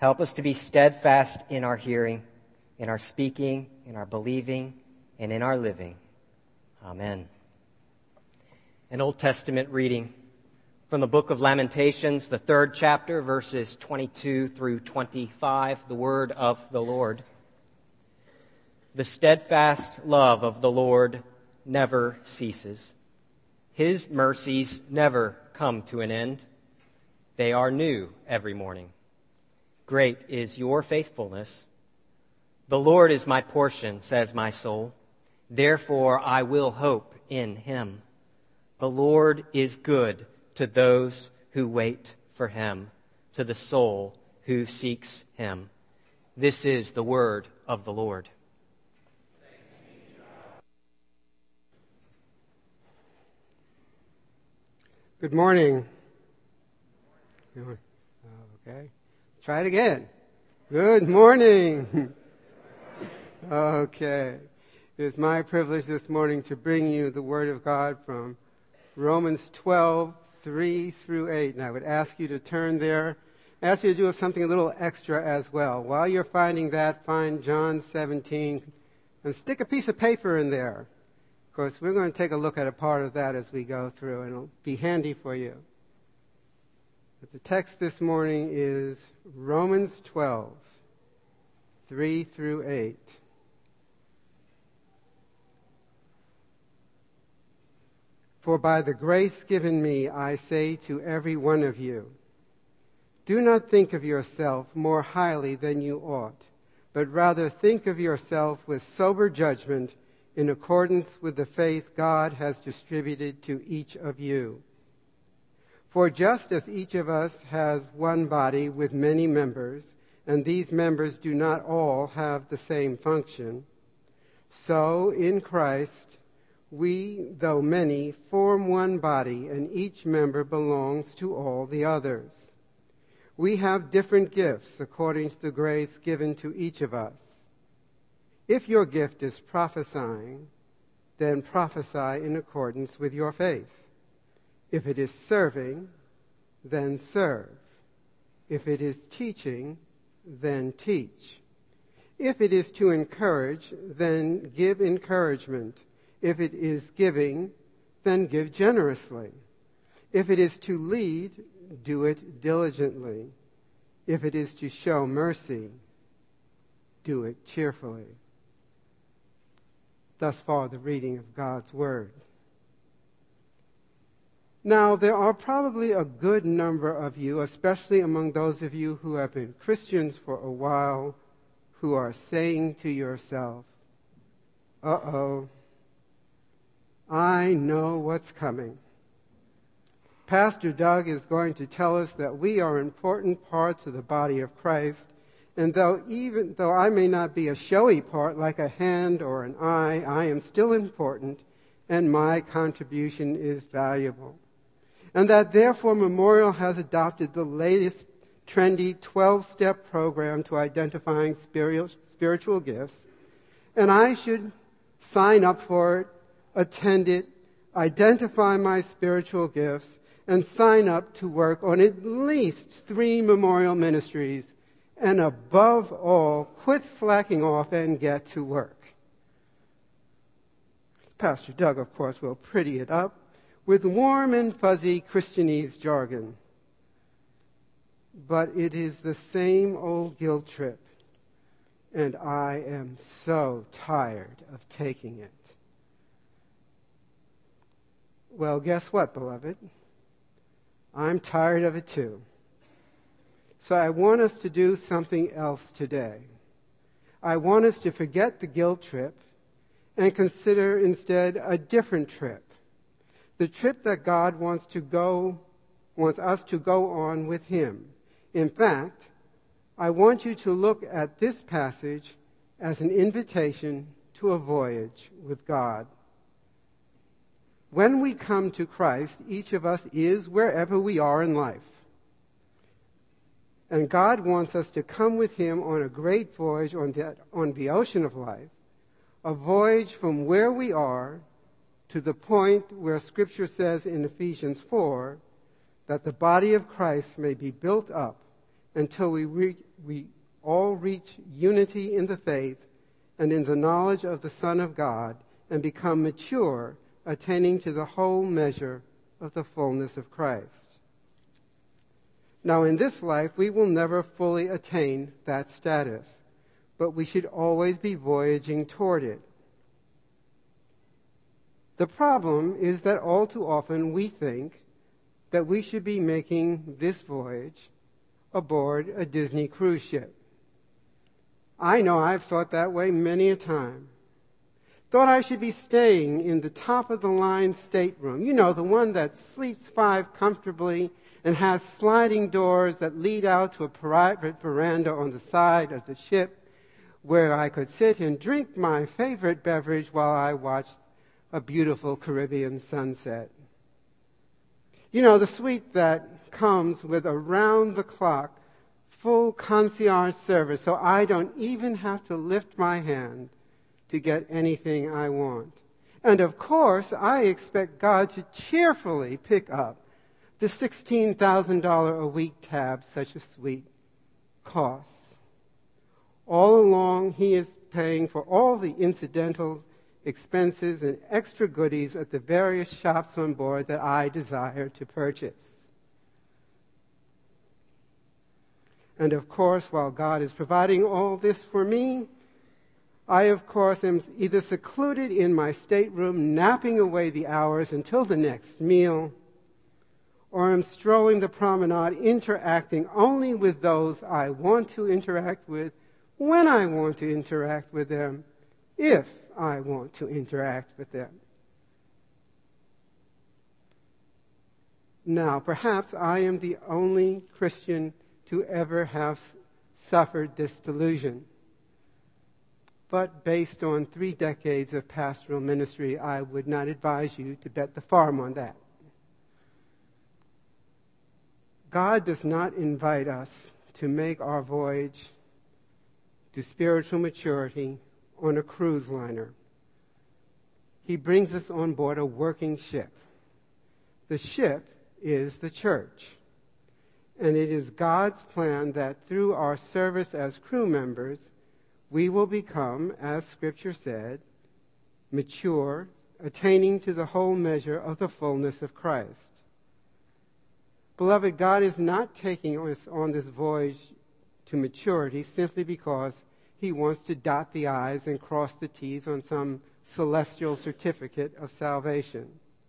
Help us to be steadfast in our hearing, in our speaking, in our believing, and in our living. Amen. An Old Testament reading from the book of Lamentations, the 3rd chapter, verses 22 through 25, the word of the Lord. The steadfast love of the Lord never ceases. His mercies never come to an end. They are new every morning. Great is your faithfulness. The Lord is my portion, says my soul. Therefore I will hope in him. The Lord is good to those who wait for him, to the soul who seeks him. This is the word of the Lord. Good morning. Okay. Try it again. Good morning. Okay. It is my privilege this morning to bring you the Word of God from Romans 12, 3 through 8. And I would ask you to turn there. I ask you to do something a little extra as well. While you're finding that, find John 17 and stick a piece of paper in there. Of course, we're going to take a look at a part of that as we go through, and it'll be handy for you. But the text this morning is Romans 12, 3 through 8. For by the grace given me, I say to every one of you, do not think of yourself more highly than you ought, but rather think of yourself with sober judgment in accordance with the faith God has distributed to each of you. For just as each of us has one body with many members, and these members do not all have the same function, so in Christ we, though many, form one body, and each member belongs to all the others. We have different gifts according to the grace given to each of us. If your gift is prophesying, then prophesy in accordance with your faith. If it is serving, then serve. If it is teaching, then teach. If it is to encourage, then give encouragement. If it is giving, then give generously. If it is to lead, do it diligently. If it is to show mercy, do it cheerfully. Thus far, the reading of God's Word. Now, there are probably a good number of you, especially among those of you who have been Christians for a while, who are saying to yourself, uh-oh, I know what's coming. Pastor Doug is going to tell us that we are important parts of the body of Christ, and even though I may not be a showy part like a hand or an eye, I am still important, and my contribution is valuable. And that therefore Memorial has adopted the latest trendy 12-step program to identifying spiritual gifts, and I should sign up for it, attend it, identify my spiritual gifts, and sign up to work on at least 3 Memorial ministries, and above all, quit slacking off and get to work. Pastor Doug, of course, will pretty it up with warm and fuzzy Christianese jargon. But it is the same old guilt trip, and I am so tired of taking it. Well, guess what, beloved? I'm tired of it too. So I want us to do something else today. I want us to forget the guilt trip and consider instead a different trip. The trip that God wants us to go on with Him. In fact, I want you to look at this passage as an invitation to a voyage with God. When we come to Christ, each of us is wherever we are in life. And God wants us to come with Him on a great voyage on the ocean of life, a voyage from where we are to the point where Scripture says in Ephesians 4 that the body of Christ may be built up until we we all reach unity in the faith and in the knowledge of the Son of God and become mature, attaining to the whole measure of the fullness of Christ. Now, in this life, we will never fully attain that status, but we should always be voyaging toward it. The problem is that all too often we think that we should be making this voyage aboard a Disney cruise ship. I know I've thought that way many a time. Thought I should be staying in the top-of-the-line stateroom, the one that sleeps 5 comfortably and has sliding doors that lead out to a private veranda on the side of the ship where I could sit and drink my favorite beverage while I watched a beautiful Caribbean sunset. The suite that comes with around-the-clock full concierge service, so I don't even have to lift my hand to get anything I want. And of course, I expect God to cheerfully pick up the $16,000 a week tab such a suite costs. All along, He is paying for all the incidentals, expenses, and extra goodies at the various shops on board that I desire to purchase. And of course, while God is providing all this for me, I, of course, am either secluded in my stateroom, napping away the hours until the next meal, or am strolling the promenade, interacting only with those I want to interact with, when I want to interact with them, if I want to interact with them. Now, perhaps I am the only Christian to ever have suffered this delusion. But based on 3 decades of pastoral ministry, I would not advise you to bet the farm on that. God does not invite us to make our voyage to spiritual maturity on a cruise liner. He brings us on board a working ship. The ship is the church. And it is God's plan that through our service as crew members, we will become, as Scripture said, mature, attaining to the whole measure of the fullness of Christ. Beloved, God is not taking us on this voyage to maturity simply because He wants to dot the I's and cross the T's on some celestial certificate of salvation.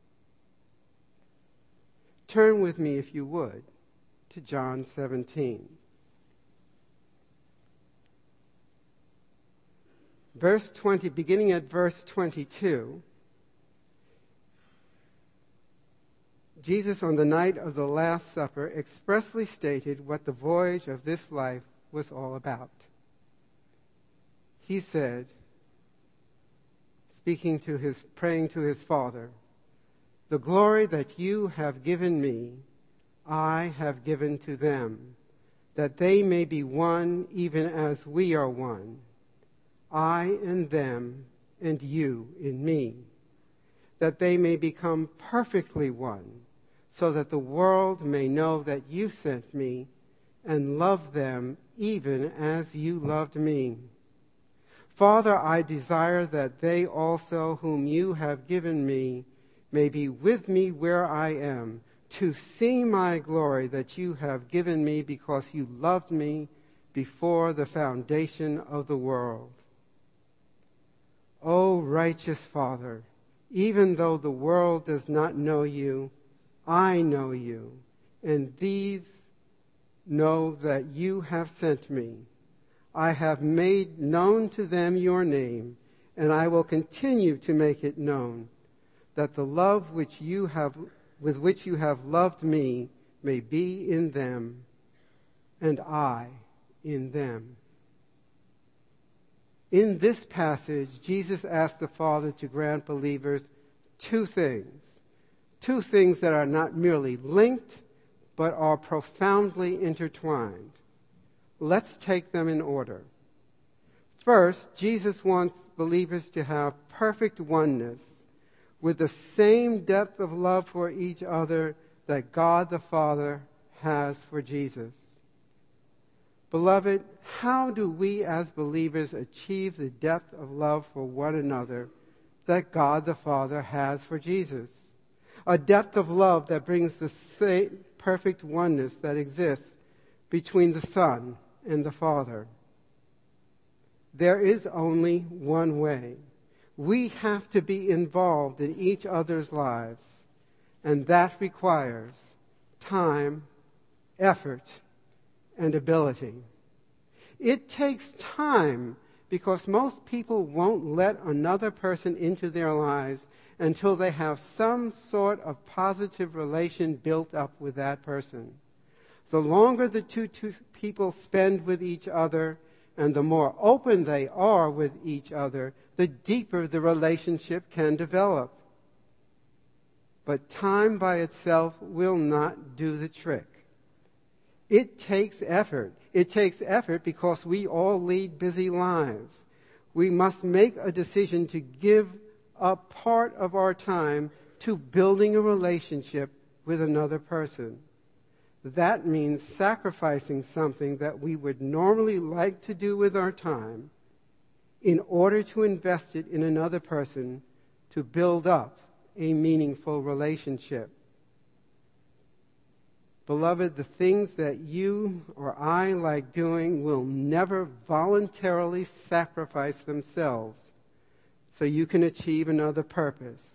Turn with me, if you would, to John 17. Verse 20, beginning at verse 22, Jesus, on the night of the Last Supper, expressly stated what the voyage of this life was all about. He said, praying to his Father, "The glory that you have given me, I have given to them, that they may be one even as we are one. I in them, and you in me, that they may become perfectly one, so that the world may know that you sent me and love them even as you loved me. Father, I desire that they also whom you have given me may be with me where I am, to see my glory that you have given me because you loved me before the foundation of the world. O righteous Father, even though the world does not know you, I know you, and these know that you have sent me. I have made known to them your name, and I will continue to make it known, that the love with which you have loved me may be in them, and I in them." In this passage, Jesus asked the Father to grant believers 2 things. 2 things that are not merely linked, but are profoundly intertwined. Let's take them in order. First, Jesus wants believers to have perfect oneness with the same depth of love for each other that God the Father has for Jesus. Beloved, how do we as believers achieve the depth of love for one another that God the Father has for Jesus? A depth of love that brings the same perfect oneness that exists between the Son and the Father. There is only one way. We have to be involved in each other's lives, and that requires time, effort, and ability. It takes time because most people won't let another person into their lives until they have some sort of positive relation built up with that person. The longer the two people spend with each other and the more open they are with each other, the deeper the relationship can develop. But time by itself will not do the trick. It takes effort. It takes effort because we all lead busy lives. We must make a decision to give up part of our time to building a relationship with another person. That means sacrificing something that we would normally like to do with our time in order to invest it in another person to build up a meaningful relationship. Beloved, the things that you or I like doing will never voluntarily sacrifice themselves so you can achieve another purpose.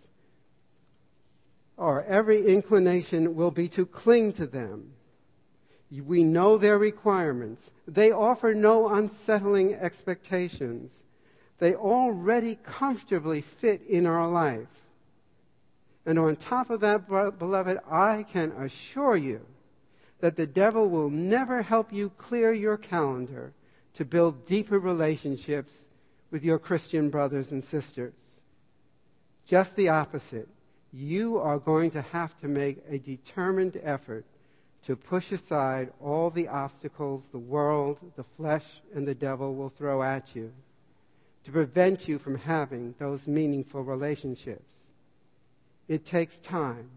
Or every inclination will be to cling to them. We know their requirements. They offer no unsettling expectations. They already comfortably fit in our life. And on top of that, beloved, I can assure you that the devil will never help you clear your calendar to build deeper relationships with your Christian brothers and sisters. Just the opposite. You are going to have to make a determined effort to push aside all the obstacles the world, the flesh, and the devil will throw at you to prevent you from having those meaningful relationships. It takes time.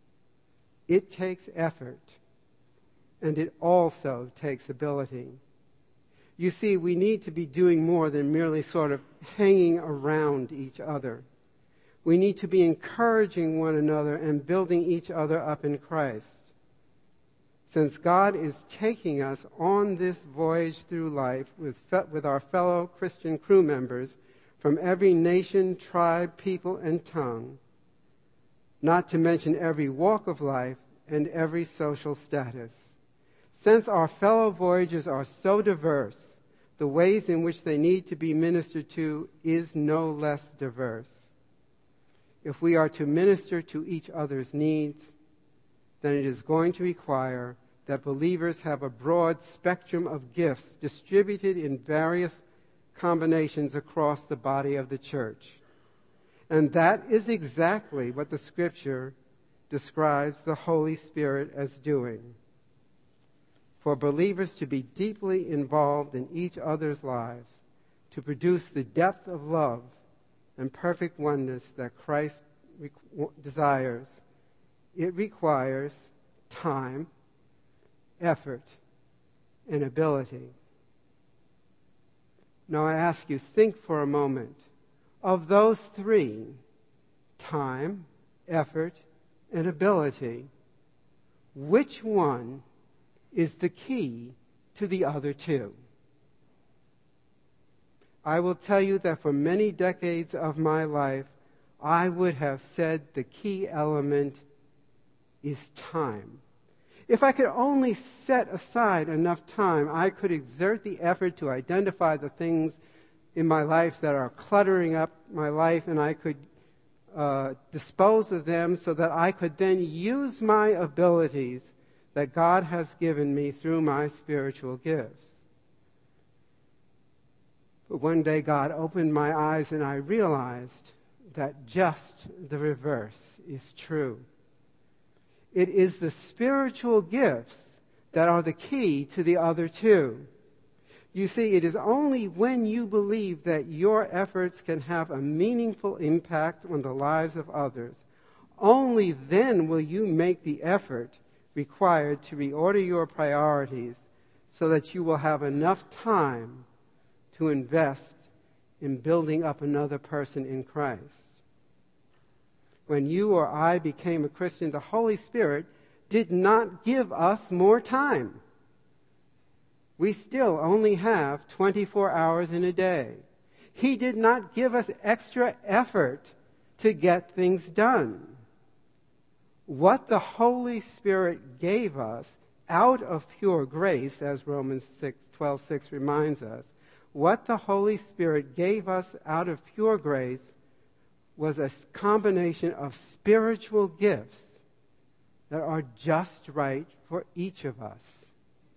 It takes effort. And it also takes ability. You see, we need to be doing more than merely sort of hanging around each other. We need to be encouraging one another and building each other up in Christ. Since God is taking us on this voyage through life with our fellow Christian crew members from every nation, tribe, people, and tongue, not to mention every walk of life and every social status. Since our fellow voyagers are so diverse, the ways in which they need to be ministered to is no less diverse. If we are to minister to each other's needs, then it is going to require that believers have a broad spectrum of gifts distributed in various combinations across the body of the church. And that is exactly what the Scripture describes the Holy Spirit as doing. For believers to be deeply involved in each other's lives, to produce the depth of love and perfect oneness that Christ desires, it requires time, effort, and ability. Now I ask you, think for a moment. Of those three, time, effort, and ability, which one is the key to the other two? I will tell you that for many decades of my life, I would have said the key element is time. If I could only set aside enough time, I could exert the effort to identify the things in my life that are cluttering up my life, and I could dispose of them so that I could then use my abilities that God has given me through my spiritual gifts. But one day God opened my eyes and I realized that just the reverse is true. It is the spiritual gifts that are the key to the other two. You see, it is only when you believe that your efforts can have a meaningful impact on the lives of others, only then will you make the effort required to reorder your priorities so that you will have enough time to invest in building up another person in Christ. When you or I became a Christian, the Holy Spirit did not give us more time. We still only have 24 hours in a day. He did not give us extra effort to get things done. What the Holy Spirit gave us out of pure grace, as Romans 12:6 reminds us, what the Holy Spirit gave us out of pure grace was a combination of spiritual gifts that are just right for each of us.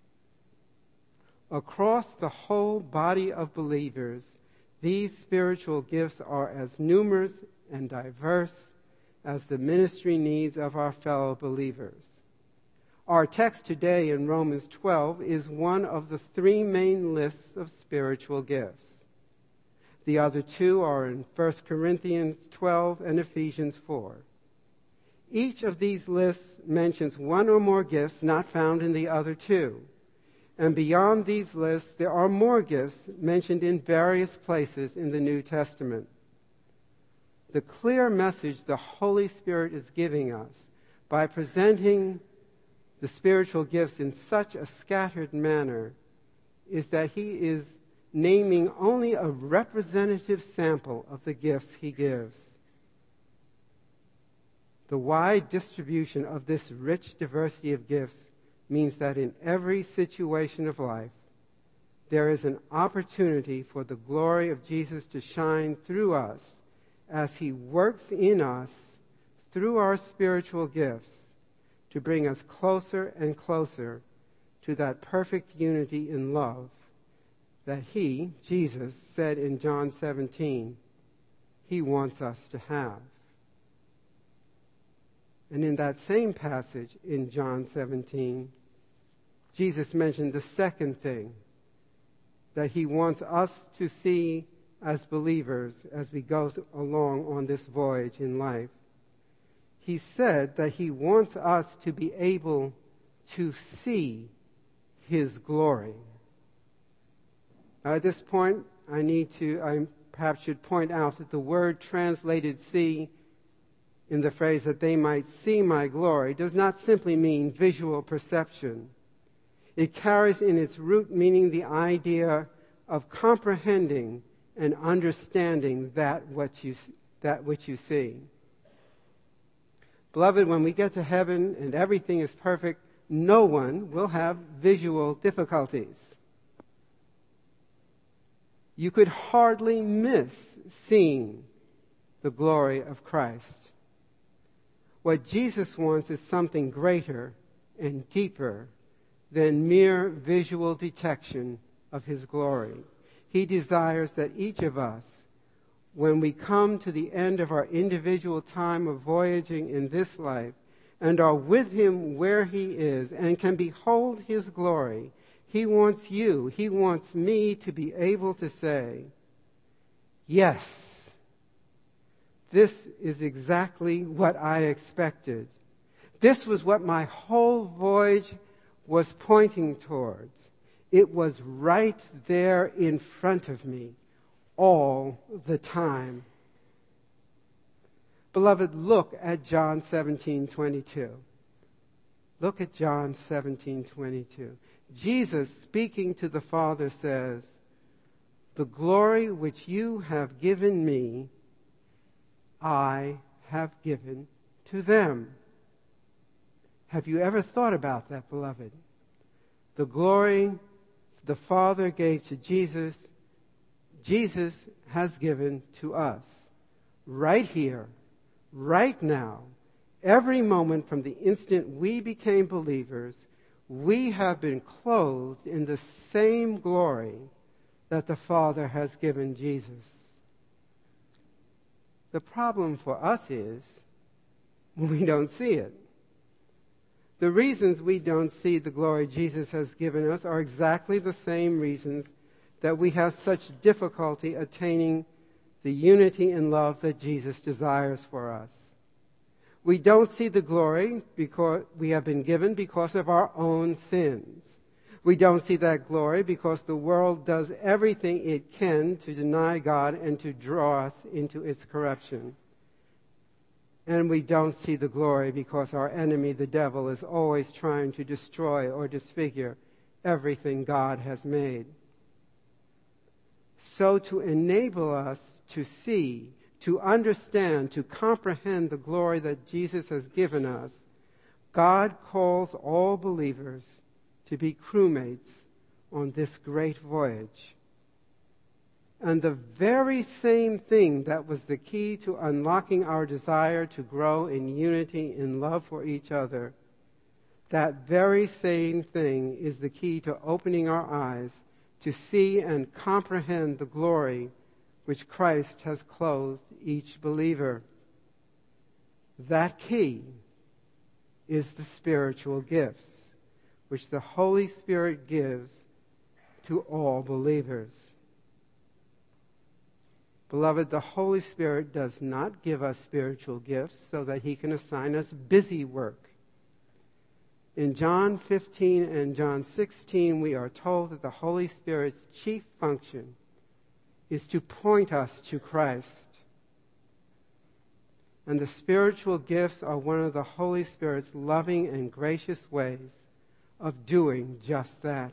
Across the whole body of believers, these spiritual gifts are as numerous and diverse as the ministry needs of our fellow believers. Our text today in Romans 12 is one of the three main lists of spiritual gifts. The other two are in 1 Corinthians 12 and Ephesians 4. Each of these lists mentions one or more gifts not found in the other two. And beyond these lists, there are more gifts mentioned in various places in the New Testament. The clear message the Holy Spirit is giving us by presenting the spiritual gifts in such a scattered manner is that he is naming only a representative sample of the gifts he gives. The wide distribution of this rich diversity of gifts means that in every situation of life, there is an opportunity for the glory of Jesus to shine through us as he works in us through our spiritual gifts to bring us closer and closer to that perfect unity in love that he, Jesus, said in John 17, he wants us to have. And in that same passage in John 17, Jesus mentioned the second thing that he wants us to see as believers as we go along on this voyage in life. He said that he wants us to be able to see his glory. Now, at this point, I perhaps should point out that the word translated see in the phrase that they might see my glory does not simply mean visual perception. It carries in its root meaning the idea of comprehending and understanding that which you see. Beloved, when we get to heaven and everything is perfect, no one will have visual difficulties. You could hardly miss seeing the glory of Christ. What Jesus wants is something greater and deeper than mere visual detection of his glory. He desires that each of us, when we come to the end of our individual time of voyaging in this life and are with him where he is and can behold his glory, he wants you, he wants me to be able to say, yes, this is exactly what I expected. This was what my whole voyage was pointing towards. It was right there in front of me all the time. Beloved, look at John 17:22. Look at John 17:22. Jesus, speaking to the Father, says, "The glory which you have given me, I have given to them." Have you ever thought about that, beloved? The glory the Father gave to Jesus, Jesus has given to us. Right here, right now, every moment from the instant we became believers, we have been clothed in the same glory that the Father has given Jesus. The problem for us is we don't see it. The reasons we don't see the glory Jesus has given us are exactly the same reasons that we have such difficulty attaining the unity in love that Jesus desires for us. We don't see the glory because we have been given because of our own sins. We don't see that glory because the world does everything it can to deny God and to draw us into its corruption. And we don't see the glory because our enemy, the devil, is always trying to destroy or disfigure everything God has made. So to enable us to see, to understand, to comprehend the glory that Jesus has given us, God calls all believers to be crewmates on this great voyage. And the very same thing that was the key to unlocking our desire to grow in unity in love for each other, that very same thing is the key to opening our eyes to see and comprehend the glory which Christ has clothed each believer. That key is the spiritual gifts, which the Holy Spirit gives to all believers. Beloved, the Holy Spirit does not give us spiritual gifts so that he can assign us busy work. In John 15 and John 16, we are told that the Holy Spirit's chief function is to point us to Christ. And the spiritual gifts are one of the Holy Spirit's loving and gracious ways of doing just that.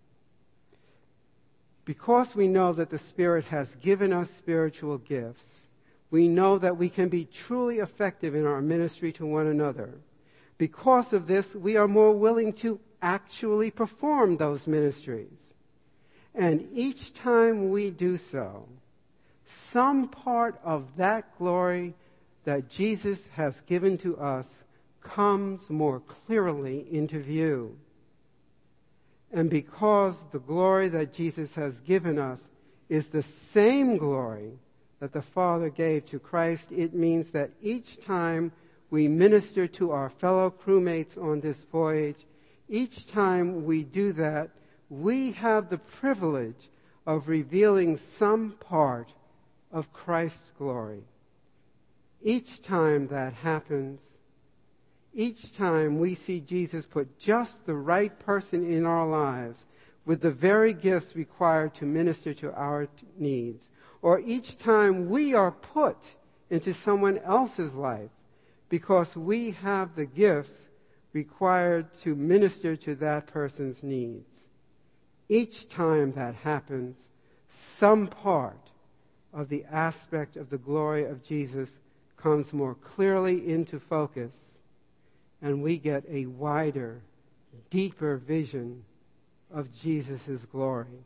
Because we know that the Spirit has given us spiritual gifts, we know that we can be truly effective in our ministry to one another. Because of this, we are more willing to actually perform those ministries. And each time we do so, some part of that glory that Jesus has given to us comes more clearly into view. And because the glory that Jesus has given us is the same glory that the Father gave to Christ, it means that each time we minister to our fellow crewmates on this voyage, each time we do that, we have the privilege of revealing some part of Christ's glory. Each time that happens, each time we see Jesus put just the right person in our lives with the very gifts required to minister to our needs, or each time we are put into someone else's life because we have the gifts required to minister to that person's needs. Each time that happens, some part of the aspect of the glory of Jesus comes more clearly into focus, and we get a wider, deeper vision of Jesus' glory.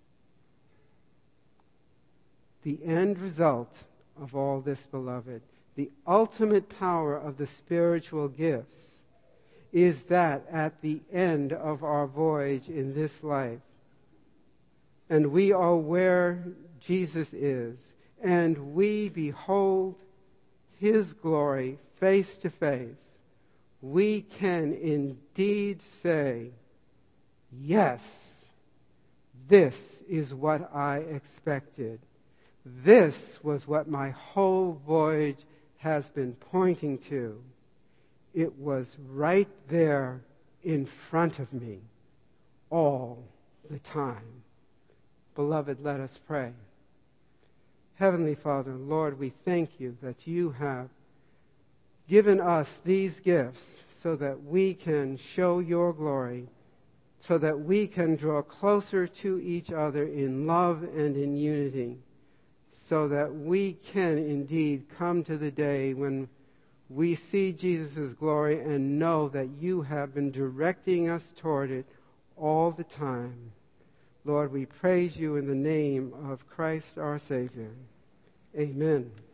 The end result of all this, beloved, the ultimate power of the spiritual gifts, is that at the end of our voyage in this life, and we are where Jesus is, and we behold his glory face to face, we can indeed say, yes, this is what I expected. This was what my whole voyage has been pointing to. It was right there in front of me all the time. Beloved, let us pray. Heavenly Father, Lord, we thank you that you have given us these gifts so that we can show your glory, so that we can draw closer to each other in love and in unity, so that we can indeed come to the day when we see Jesus' glory and know that you have been directing us toward it all the time. Lord, we praise you in the name of Christ our Savior. Amen.